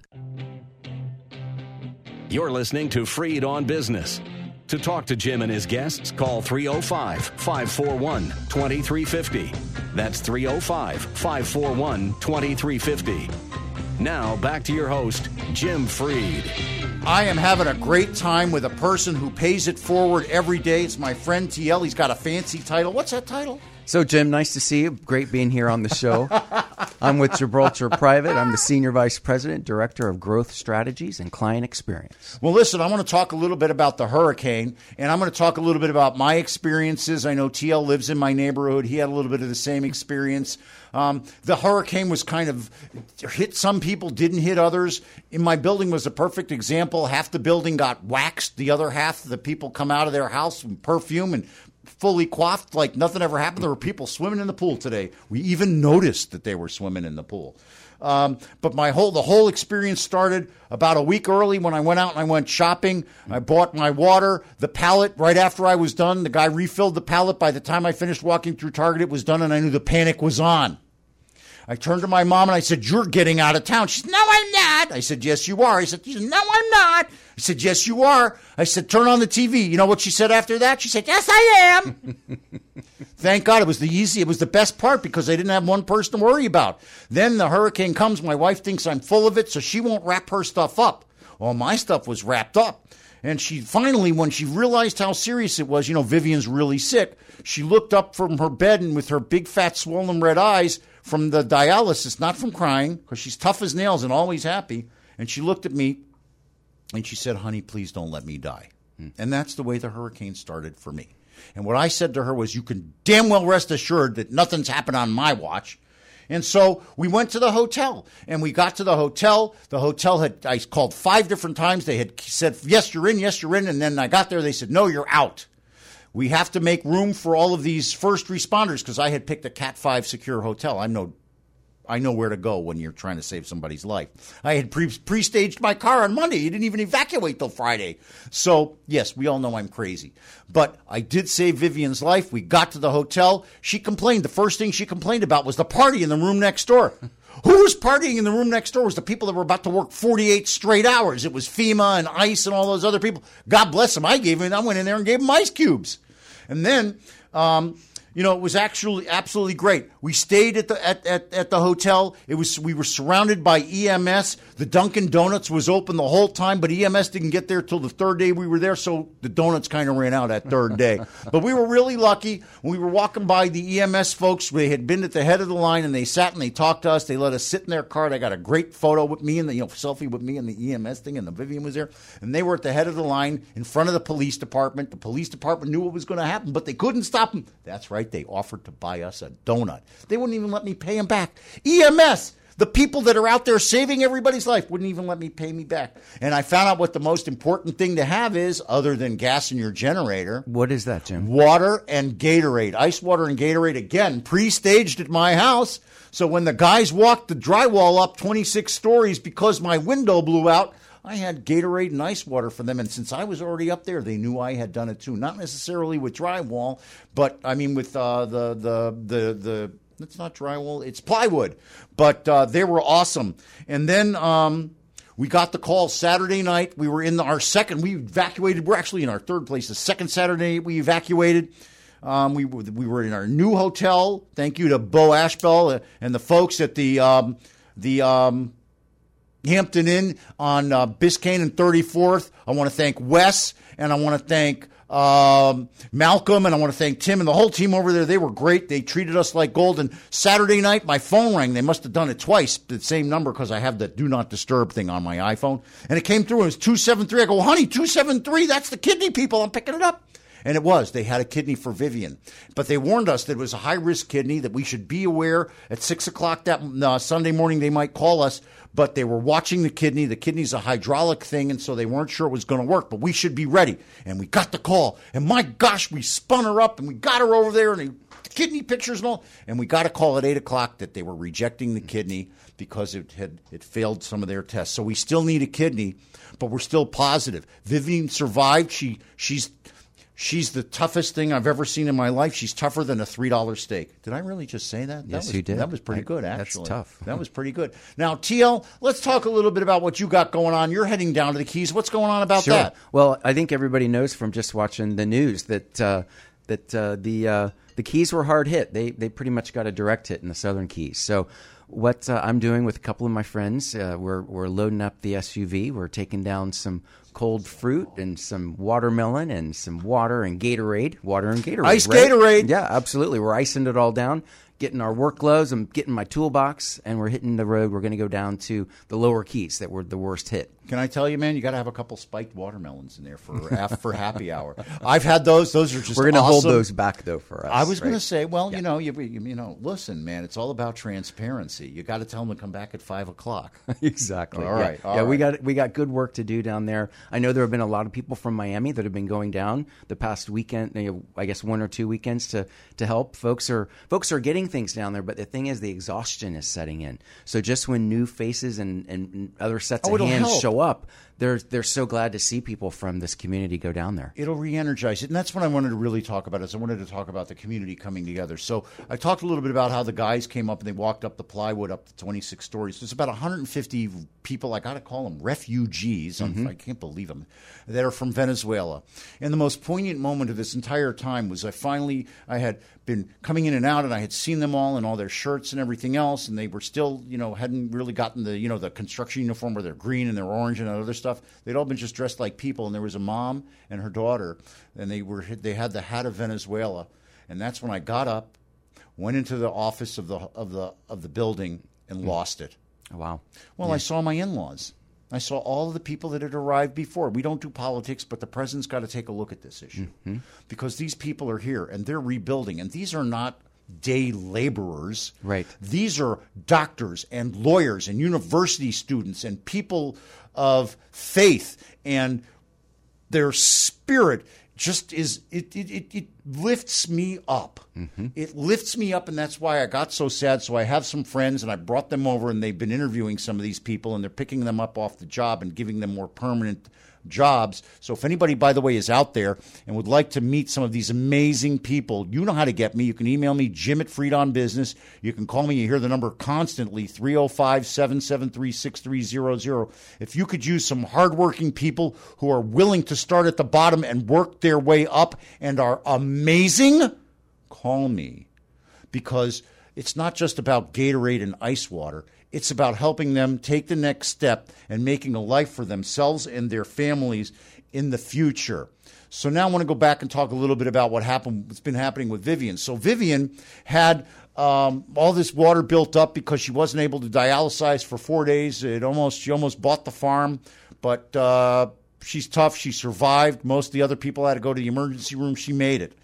You're listening to Freed on Business. To talk to Jim and his guests, call three oh five, five four one, two three five oh. That's three oh five, five four one, two three five oh. Now, back to your host, Jim Freed. I am having a great time with a person who pays it forward every day. It's my friend T L. He's got a fancy title. What's that title? So, Jim, nice to see you. Great being here on the show. I'm with Gibraltar Private. I'm the Senior Vice President, Director of Growth Strategies and Client Experience. Well, listen, I want to talk a little bit about the hurricane, and I'm going to talk a little bit about my experiences. I know T L lives in my neighborhood. He had a little bit of the same experience. Um, the hurricane was kind of hit some people, didn't hit others. In my building was a perfect example. Half the building got waxed. The other half, the people come out of their house with perfume and fully coiffed like nothing ever happened. There were people swimming in the pool today. We even noticed that they were swimming in the pool. Um, but my whole the whole experience started about a week early when I went out and I went shopping. I bought my water, the pallet right after I was done. The guy refilled the pallet. By the time I finished walking through Target, it was done, and I knew the panic was on. I turned to my mom and I said, "You're getting out of town." She said, "No, I'm not." I said, "Yes, you are." I said, "No, I'm not." I said, "Yes, you are." I said, "Turn on the T V." You know what she said after that? She said, "Yes, I am." Thank God. It was the easy, it was the best part because I didn't have one person to worry about. Then the hurricane comes. My wife thinks I'm full of it, so she won't wrap her stuff up. Well, my stuff was wrapped up. And she finally, when she realized how serious it was, you know, Vivian's really sick, she looked up from her bed and with her big, fat, swollen red eyes from the dialysis, not from crying, because she's tough as nails and always happy. And she looked at me and she said, "Honey, please don't let me die." Hmm. And that's the way the hurricane started for me. And what I said to her was, "You can damn well rest assured that nothing's happened on my watch." And so we went to the hotel, and we got to the hotel. The hotel had, I called five different times. They had said, "Yes, you're in, yes, you're in." And then I got there, they said, "No, you're out. We have to make room for all of these first responders," because I had picked a Cat five secure hotel. I know I know where to go when you're trying to save somebody's life. I had pre- pre-staged my car on Monday. You didn't even evacuate till Friday. So, yes, we all know I'm crazy. But I did save Vivian's life. We got to the hotel. She complained. The first thing she complained about was the party in the room next door. Who was partying in the room next door was the people that were about to work forty-eight straight hours. It was FEMA and ICE and all those other people. God bless them. I gave them, I went in there and gave them ice cubes. And then, um, you know, it was actually absolutely great. We stayed at the at, at, at the hotel. It was we were surrounded by E M S. The Dunkin' Donuts was open the whole time, but E M S didn't get there till the third day we were there, so the donuts kind of ran out that third day. But we were really lucky. When we were walking by the E M S folks, they had been at the head of the line, and they sat and they talked to us. They let us sit in their car. I got a great photo with me and the you know selfie with me and the E M S thing, and the Vivian was there. And they were at the head of the line in front of the police department. The police department knew what was going to happen, but they couldn't stop them. That's right. They offered to buy us a donut. They wouldn't even let me pay them back. E M S, the people that are out there saving everybody's life, wouldn't even let me pay me back. And I found out what the most important thing to have is, other than gas in your generator. What is that, Jim? Water and Gatorade. Ice water and Gatorade, again, pre-staged at my house. So when the guys walked the drywall up twenty-six stories because my window blew out, I had Gatorade and ice water for them, and since I was already up there, they knew I had done it too. Not necessarily with drywall, but I mean with uh, the the the the it's not drywall, it's plywood. But uh, they were awesome. And then um, we got the call Saturday night. We were in the, our second. We evacuated. We're actually in our third place. The second Saturday we evacuated. Um, we were we were in our new hotel. Thank you to Bo Ashbell and the folks at the um, the. Um, Hampton Inn on uh, Biscayne and thirty-fourth. I want to thank Wes, and I want to thank um, Malcolm, and I want to thank Tim and the whole team over there. They were great. They treated us like gold. And Saturday night, my phone rang. They must have done it twice, the same number, because I have the do not disturb thing on my iPhone. And it came through. It was two seven three. I go, "Honey, two seven three, that's the kidney people. I'm picking it up." And it was. They had a kidney for Vivian. But they warned us that it was a high-risk kidney, that we should be aware. At six o'clock that uh, Sunday morning, they might call us. But they were watching the kidney. The kidney's a hydraulic thing, and so they weren't sure it was going to work. But we should be ready. And we got the call. And my gosh, we spun her up, and we got her over there, and they kidney pictures and all. And we got a call at eight o'clock that they were rejecting the kidney because it had it failed some of their tests. So we still need a kidney, but we're still positive. Vivian survived. She she's she's the toughest thing I've ever seen in my life. She's tougher than a three dollar steak. Did I really just say that? Yes, that was, you did. That was pretty I, good, actually. That's tough. That was pretty good. Now, T L, let's talk a little bit about what you got going on. You're heading down to the Keys. What's going on about Sure. that? Well, I think everybody knows from just watching the news that uh, that uh, the uh, the Keys were hard hit. They they pretty much got a direct hit in the Southern Keys. So what uh, I'm doing with a couple of my friends, uh, we're we're loading up the S U V. We're taking down some cold fruit and some watermelon and some water and Gatorade. Water and Gatorade. Ice right? Gatorade. Yeah, absolutely. We're icing it all down, getting our work gloves. I'm getting my toolbox, and we're hitting the road. We're going to go down to the lower Keys that were the worst hit. Can I tell you, man, you got to have a couple spiked watermelons in there for af- for happy hour. I've had those. Those are just We're going to awesome. hold those back, though, for us. I was going right? to say, well, Yeah. you know, you, you you know, listen, man, it's all about transparency. You got to tell them to come back at five o'clock. Exactly. All yeah. right. all yeah, we right. got we got good work to do down there. I know there have been a lot of people from Miami that have been going down the past weekend. You know, I guess one or two weekends to to help. Folks are folks are getting things down there, but the thing is, the exhaustion is setting in. So just when new faces and, and other sets Oh, of it'll hands help. show up, they're they're so glad to see people from this community go down there. It'll re-energize it, and that's what I wanted to really talk about. Is I wanted to talk about the community coming together. So I talked a little bit about how the guys came up and they walked up the plywood up to twenty-six stories. There's about one hundred fifty people. I got to call them refugees. Mm-hmm. I can't believe them. That are from Venezuela. And the most poignant moment of this entire time was I finally I had been coming in and out, and I had seen them all in all their shirts and everything else, and they were still, you know, hadn't really gotten the, you know, the construction uniform where they're green and they're orange and other stuff. They'd all been just dressed like people, and there was a mom and her daughter, and they were they had the hat of Venezuela, and that's when I got up, went into the office of the of the of the building, and mm. lost it. Wow. Well, Yeah. I saw my in-laws. I saw all of the people that had arrived before. We don't do politics, but the president's got to take a look at this issue mm-hmm. because these people are here and they're rebuilding, and these are not day laborers. Right. These are doctors and lawyers and university students and people of faith, and their spirit just is it it, it, it lifts me up. Mm-hmm. It lifts me up, and that's why I got so sad. So I have some friends, and I brought them over, and they've been interviewing some of these people, and they're picking them up off the job and giving them more permanent jobs. So if anybody, by the way, is out there and would like to meet some of these amazing people, you know how to get me. You can email me, Jim at Freed on Business. You can call me. You hear the number constantly, three oh five, seven seven three, six three zero zero. If you could use some hardworking people who are willing to start at the bottom and work their way up and are amazing, call me. Because it's not just about Gatorade and ice water. It's about helping them take the next step and making a life for themselves and their families in the future. So now I want to go back and talk a little bit about what happened, what's been happening with Vivian. So Vivian had um, all this water built up because she wasn't able to dialyze for four days. It almost she almost bought the farm, but uh, she's tough. She survived. Most of the other people had to go to the emergency room. She made it.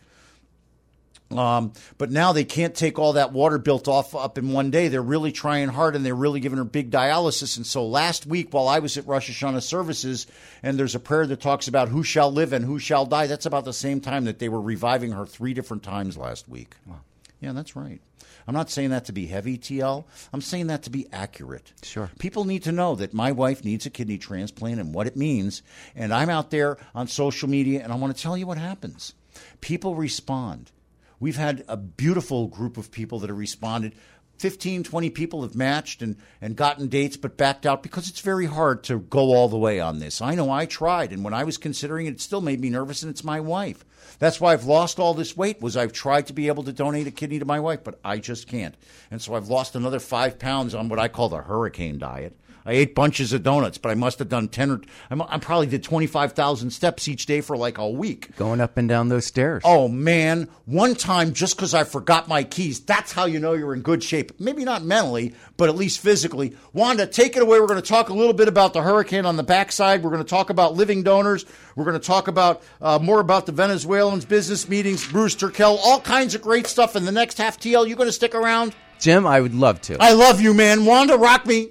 Um, but now they can't take all that water built off up in one day. They're really trying hard, and they're really giving her big dialysis. And so last week, while I was at Rosh Hashanah services, and there's a prayer that talks about who shall live and who shall die, that's about the same time that they were reviving her three different times last week. Wow. Yeah, that's right. I'm not saying that to be heavy, T L. I'm saying that to be accurate. Sure. People need to know that my wife needs a kidney transplant and what it means. And I'm out there on social media, and I want to tell you what happens. People respond. We've had a beautiful group of people that have responded. fifteen, twenty people have matched and, and gotten dates but backed out because it's very hard to go all the way on this. I know I tried, and when I was considering it, it still made me nervous, and it's my wife. That's why I've lost all this weight, was I've tried to be able to donate a kidney to my wife, but I just can't. And so I've lost another five pounds on what I call the hurricane diet. I ate bunches of donuts, but I must have done ten or I probably did twenty-five thousand steps each day for like a week. Going up and down those stairs. Oh, man. One time, just because I forgot my keys, that's how you know you're in good shape. Maybe not mentally, but at least physically. Wanda, take it away. We're going to talk a little bit about the hurricane on the backside. We're going to talk about living donors. We're going to talk about uh, more about the Venezuelans, business meetings, Bruce Turkel, all kinds of great stuff in the next half. T L, you going to stick around? Jim, I would love to. I love you, man. Wanda, rock me.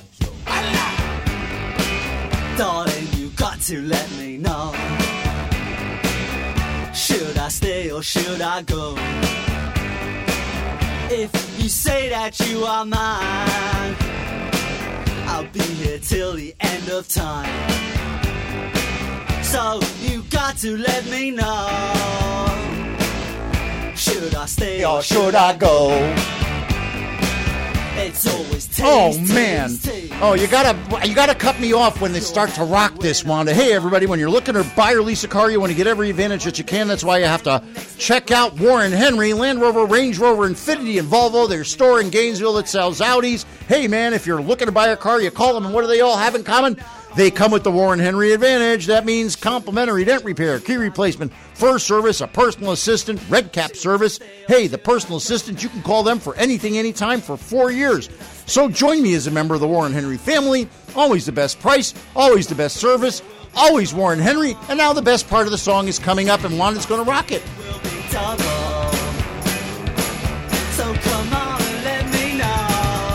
Darling, you got to let me know Should I stay or should I go? If you say that you are mine, I'll be here till the end of time. So you got to let me know. Should I stay or should I go? It's always taste, Oh man! taste, taste. Oh, you gotta you gotta cut me off when they start to rock this, Wanda. Hey, everybody! When you're looking to buy or lease a car, you want to get every advantage that you can. That's why you have to check out Warren Henry, Land Rover, Range Rover, Infiniti, and Volvo. Their store in Gainesville that sells Audis. Hey, man! If you're looking to buy a car, you call them, and what do they all have in common? They come with the Warren Henry Advantage. That means complimentary dent repair, key replacement, first service, a personal assistant, red cap service. Hey, the personal assistant, you can call them for anything, anytime for four years. So join me as a member of the Warren Henry family. Always the best price, always the best service, always Warren Henry. And now the best part of the song is coming up, and Wanda's going to rock it. Will be double. So come on and let me know.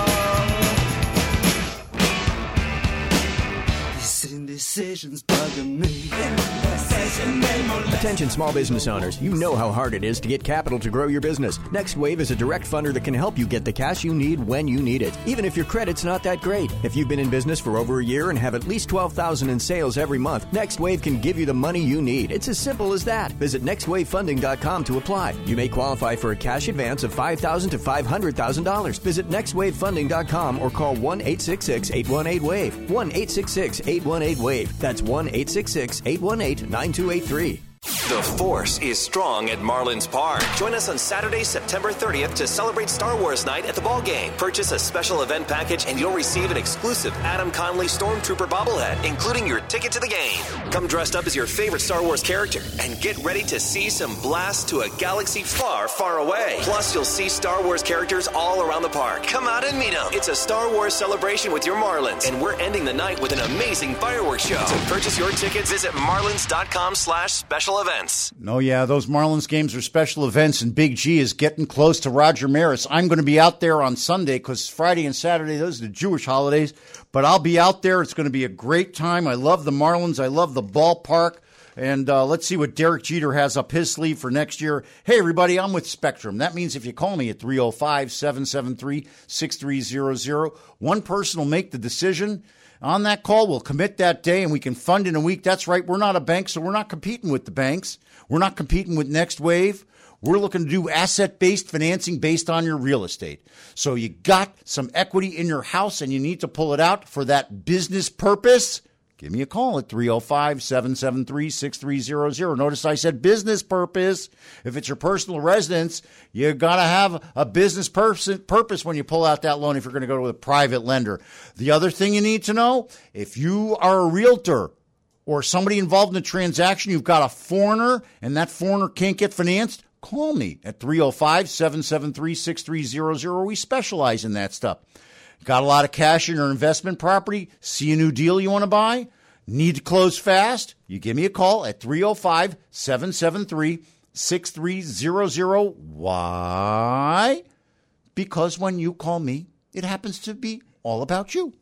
These indecisions bugging me. Attention small business owners, you know how hard it is to get capital to grow your business. NextWave is a direct funder that can help you get the cash you need when you need it, even if your credit's not that great. If you've been in business for over a year and have at least twelve thousand dollars in sales every month, NextWave can give you the money you need. It's as simple as that. Visit next wave funding dot com to apply. You may qualify for a cash advance of five thousand dollars to five hundred thousand dollars. Visit next wave funding dot com or call one eight six six, eight one eight, wave. one eight six six, eight one eight, wave. That's one eight six six, eight one eight, nine two eight three. The force is strong at Marlins Park. Join us on Saturday, September thirtieth to celebrate Star Wars night at the ball game. Purchase a special event package and you'll receive an exclusive Adam Connolly Stormtrooper bobblehead, including your ticket to the game. Come dressed up as your favorite Star Wars character and get ready to see some blasts to a galaxy far, far away. Plus, you'll see Star Wars characters all around the park. Come out and meet them. It's a Star Wars celebration with your Marlins, and we're ending the night with an amazing fireworks show. To purchase your tickets, visit marlins.com slash special events. Oh, yeah, those Marlins games are special events, and Big G is getting close to Roger Maris. I'm going to be out there on Sunday because Friday and Saturday, those are the Jewish holidays, but I'll be out there. It's going to be a great time. I love the Marlins. I love the ballpark, and uh, let's see what Derek Jeter has up his sleeve for next year. Hey, everybody, I'm with Spectrum. That means if you call me at three oh five, seven seven three, six three zero zero, one person will make the decision. On that call, we'll commit that day, and we can fund in a week. That's right. We're not a bank, so we're not competing with the banks. We're not competing with Next Wave. We're looking to do asset-based financing based on your real estate. So you got some equity in your house, and you need to pull it out for that business purpose. Give me a call at three oh five, seven seven three, six three zero zero. Notice I said business purpose. If it's your personal residence, you got to have a business pers- purpose when you pull out that loan if you're going to go to a private lender. The other thing you need to know, if you are a realtor or somebody involved in a transaction, you've got a foreigner and that foreigner can't get financed, call me at three oh five, seven seven three, six three zero zero. We specialize in that stuff. Got a lot of cash in your investment property? See a new deal you want to buy? Need to close fast? You give me a call at three oh five, seven seven three, six three zero zero. Why? Because when you call me, it happens to be all about you.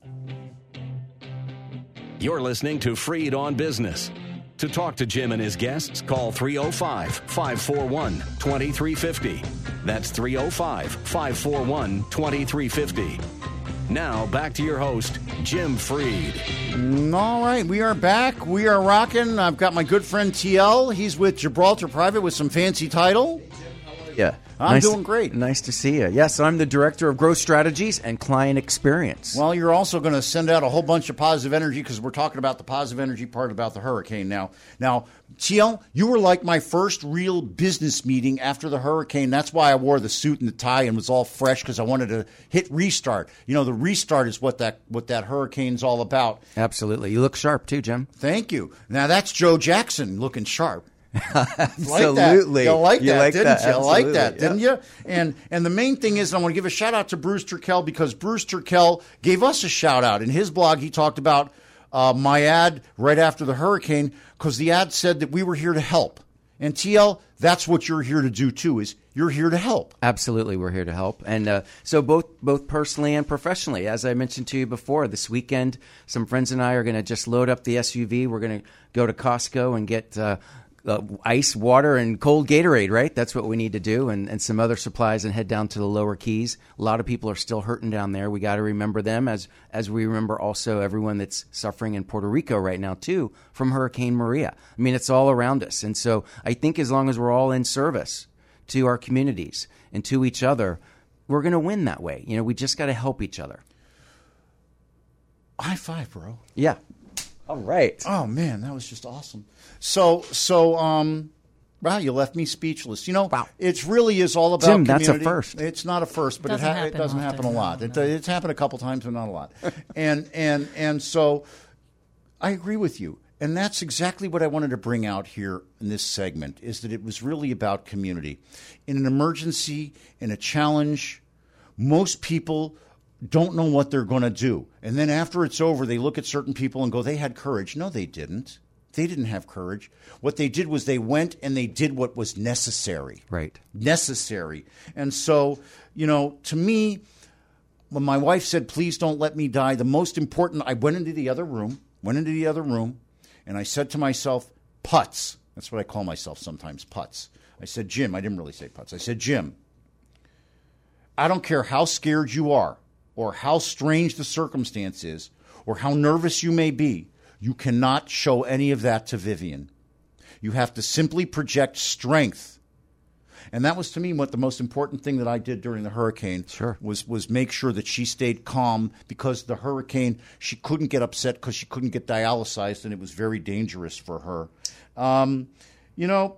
You're listening to Freed on Business. To talk to Jim and his guests, call three oh five, five four one, two three five oh. That's three oh five, five four one, two three five oh. Now, back to your host, Jim Freed. All right, we are back. We are rocking. I've got my good friend T L. He's with Gibraltar Private with some fancy title. Yeah. I'm nice, doing great. Nice to see you. Yes, I'm the Director of Growth Strategies and Client Experience. Well, you're also going to send out a whole bunch of positive energy because we're talking about the positive energy part about the hurricane now. Now, T L, you were like my first real business meeting after the hurricane. That's why I wore the suit and the tie and was all fresh because I wanted to hit restart. You know, the restart is what that what that hurricane's all about. Absolutely. You look sharp too, Jim. Thank you. Now, that's Joe Jackson looking sharp. Absolutely. You like that, you like didn't that. you? You Absolutely. like that, didn't yeah. you? And and the main thing is I want to give a shout out to Bruce Turkel because Bruce Turkel gave us a shout out. In his blog, he talked about uh, my ad right after the hurricane because the ad said that we were here to help. And T L, that's what you're here to do too, is you're here to help. Absolutely, we're here to help. And uh, so both both personally and professionally, as I mentioned to you before, this weekend, some friends and I are going to just load up the S U V. We're going to go to Costco and get uh, uh, ice, water, and cold Gatorade, right? That's what we need to do, and, and some other supplies, and head down to the lower Keys. A lot of people are still hurting down there. We got to remember them as as we remember also everyone that's suffering in Puerto Rico right now too from Hurricane Maria. I mean, it's all around us, and so I think as long as we're all in service to our communities and to each other, we're going to win that way. You know, we just got to help each other. High five, bro. Yeah. All right. Oh man, that was just awesome. So, so, um, wow, you left me speechless. You know, wow. It really is all about Jim, community. that's a first. It's not a first, but Doesn't it, ha- happen it doesn't often, happen a lot. no, It, no. it's happened a couple times, but not a lot. and and and so, I agree with you. And that's exactly what I wanted to bring out here in this segment, is that it was really about community. In an emergency, in a challenge, most people don't know what they're going to do. And then after it's over, they look at certain people and go, they had courage. No, they didn't. They didn't have courage. What they did was they went and they did what was necessary. Right. Necessary. And so, you know, to me, when my wife said, please don't let me die, the most important, I went into the other room, went into the other room, and I said to myself, putz. That's what I call myself sometimes, putz. I said, Jim, I didn't really say putz. I said, Jim, I don't care how scared you are, or how strange the circumstance is, or how nervous you may be, you cannot show any of that to Vivian. You have to simply project strength. And that was, to me, what the most important thing that I did during the hurricane sure. was was make sure that she stayed calm, because the hurricane, she couldn't get upset because she couldn't get dialysized, and it was very dangerous for her. Um, you know,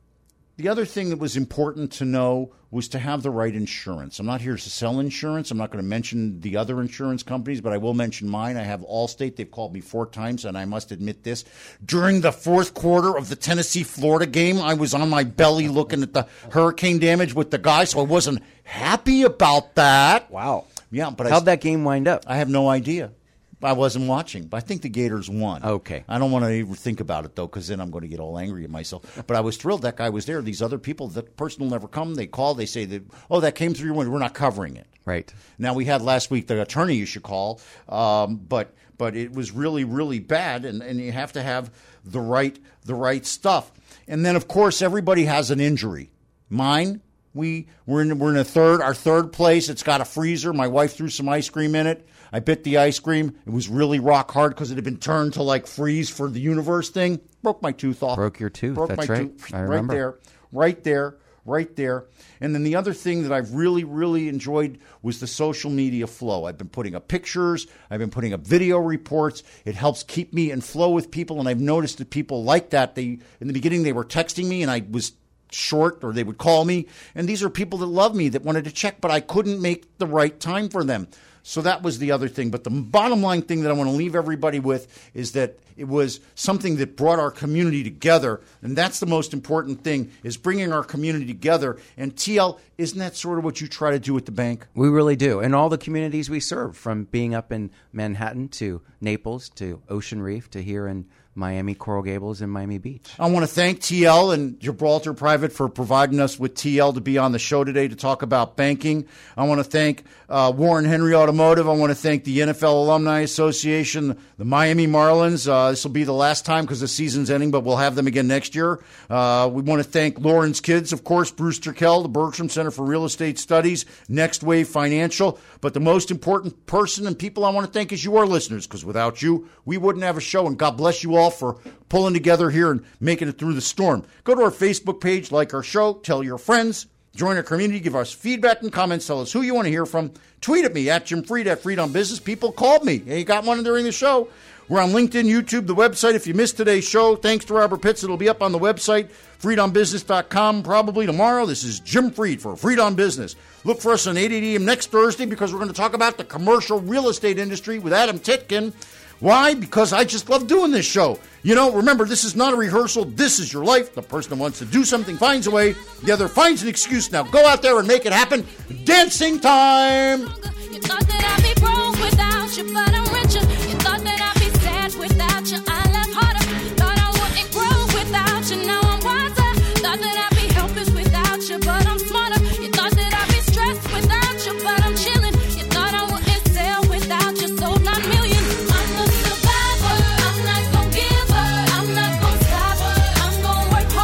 the other thing that was important to know was to have the right insurance. I'm not here to sell insurance. I'm not going to mention the other insurance companies, but I will mention mine. I have Allstate. They've called me four times, and I must admit this. During the fourth quarter of the Tennessee-Florida game, I was on my belly looking at the hurricane damage with the guy, so I wasn't happy about that. Wow. Yeah, but How'd I, that game wind up? I have no idea. I wasn't watching, but I think the Gators won. Okay. I don't want to even think about it, though, because then I'm going to get all angry at myself. But I was thrilled that guy was there. These other people, the person will never come. They call. They say, that, oh, that came through your window. We're not covering it. Right. Now, we had last week the attorney you should call, um, but but it was really, really bad, and, and you have to have the right the right stuff. And then, of course, everybody has an injury. Mine, we, we're in, we're in a third, our third place. It's got a freezer. My wife threw some ice cream in it. I bit the ice cream. It was really rock hard because it had been turned to like freeze for the universe thing. Broke my tooth off. Broke your tooth. Broke That's my right. tooth. I remember. Right there. Right there. Right there. And then the other thing that I've really, really enjoyed was the social media flow. I've been putting up pictures. I've been putting up video reports. It helps keep me in flow with people. And I've noticed that people like that. They in the beginning, they were texting me and I was short, or they would call me. And these are people that love me, that wanted to check, but I couldn't make the right time for them. So that was the other thing. But the bottom line thing that I want to leave everybody with is that it was something that brought our community together. And that's the most important thing, is bringing our community together. And T L, isn't that sort of what you try to do at the bank? We really do. And all the communities we serve, from being up in Manhattan to Naples to Ocean Reef to here in Miami, Coral Gables, and Miami Beach. I want to thank T L and Gibraltar Private for providing us with T L to be on the show today to talk about banking. I want to thank uh, Warren Henry Automotive. I want to thank the N F L Alumni Association, the Miami Marlins. Uh, this will be the last time because the season's ending, but we'll have them again next year. Uh, we want to thank Lauren's Kids, of course, Bruce Turkel, the Bertram Center for Real Estate Studies, Next Wave Financial. But the most important person and people I want to thank is you, our listeners, because without you, we wouldn't have a show. And God bless you all for pulling together here and making it through the storm. Go to our Facebook page, like our show, tell your friends, join our community, give us feedback and comments, tell us who you want to hear from. Tweet at me, at Jim Fried, at Fried on Business. People called me. Hey, you got one during the show. We're on LinkedIn, YouTube, the website. If you missed today's show, thanks to Robert Pitts. It'll be up on the website, fried on business dot com, probably tomorrow. This is Jim Fried for Fried on Business. Look for us on eight eighty A M next Thursday, because we're going to talk about the commercial real estate industry with Adam Titkin. Why? Because I just love doing this show. You know, remember, this is not a rehearsal. This is your life. The person that wants to do something finds a way. The other finds an excuse. Now go out there and make it happen. Dancing time! You thought that I'd be broke without you, but I'm richer. You thought that I'd be sad without you, I laugh harder. Thought I wouldn't grow without you, now I'm wiser. Thought that I'd be helpless without you, but I'm smarter. You thought that I'd be stressed without you, but I'm chilling. You thought I wouldn't sell without you, sold nine million. I'm a survivor, I'm not gonna give up, I'm not gonna stop, I'm gonna work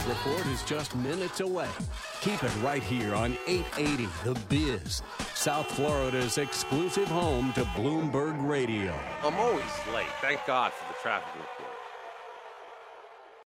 report is just minutes away. Keep it right here on eight eighty The Biz, South Florida's exclusive home to Bloomberg Radio. I'm always late. Thank God for the traffic report.